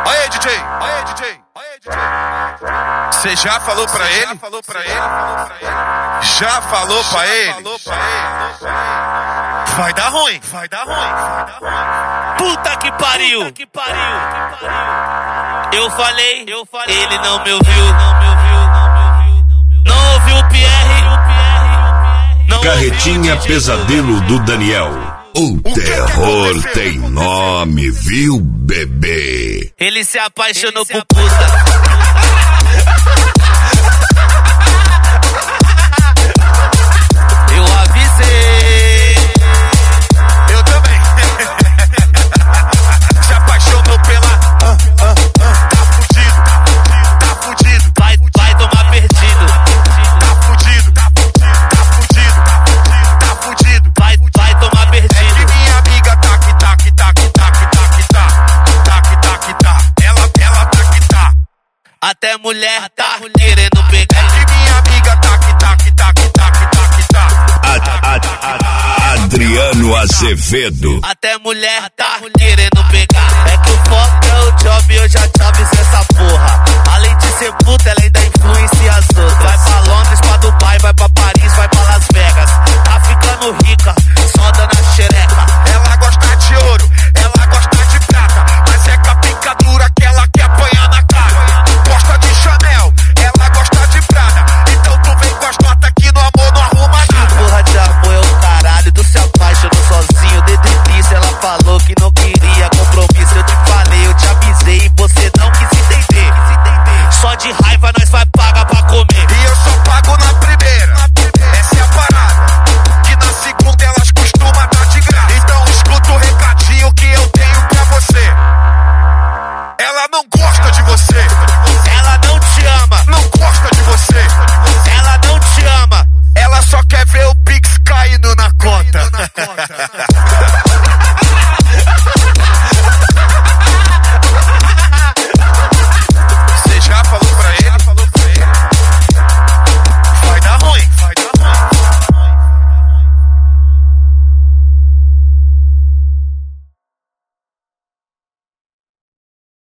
Aê, DJ. Você já falou pra ele? Já falou pra ele? Vai dar ruim. Puta que pariu. Eu falei, ele não me ouviu. Não ouviu o Pierre. Carretinha Pesadelo do Daniel. O terror tem nome, viu, bebê? Ele se apaixonou por puta. Eu avisei. Eu também. Se apaixonou pela... Tá fudido. Vai tomar perdido. Tá fudido. Vai tomar perdido. É que minha amiga tá. Ela tá. Até mulher tá querendo pegar. É que minha amiga tá. Adriano Azevedo. Até mulher tá querendo pegar.